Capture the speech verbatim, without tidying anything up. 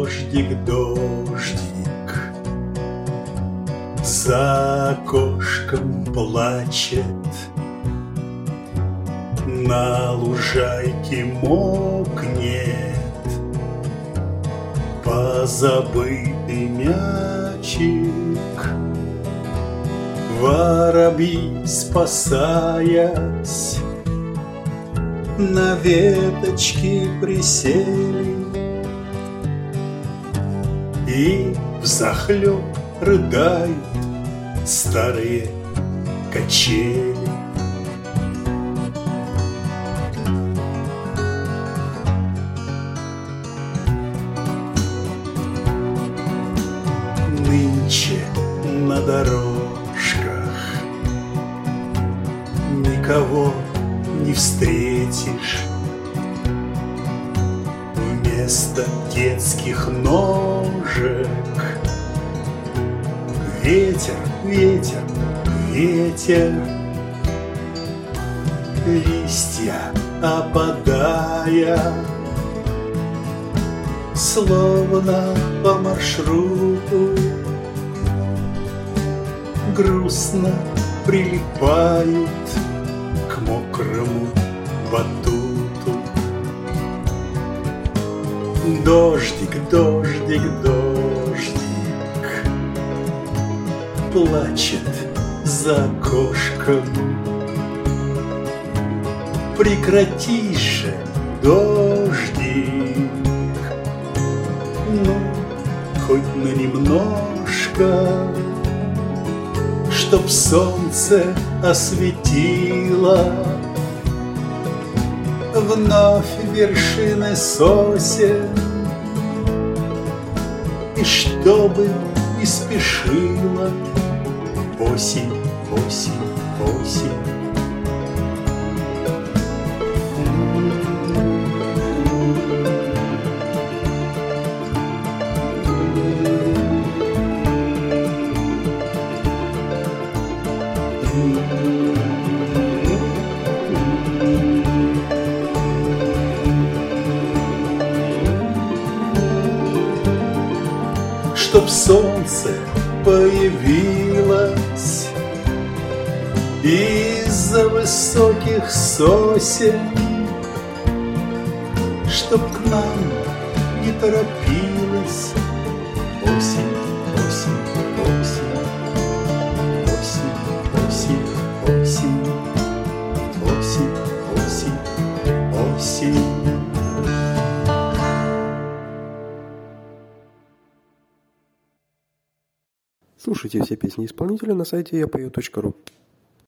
Дождик, дождик, за окошком плачет, на лужайке мокнет позабытый мячик. Воробьи, спасаясь, на веточке присели и взахлеб рыдают старые качели. Нынче на дорожках никого не встретишь. Вместо детских ножек ветер, ветер, ветер. Листья опадая, словно по маршруту, грустно прилипают к мокрому батуту. Дождик, дождик, дождик, плачет за окошком. Прекрати же, дождик, ну, хоть на немножко, чтоб солнце осветило вновь вершины сосен, и чтобы не спешила осень, осень, осень. Чтоб солнце появилось из-за высоких сосен, чтоб к нам не торопилась осень, осень, осень, осень, осень, осень, осень, осень, осень. Слушайте все песни исполнителя на сайте я пою точка ру.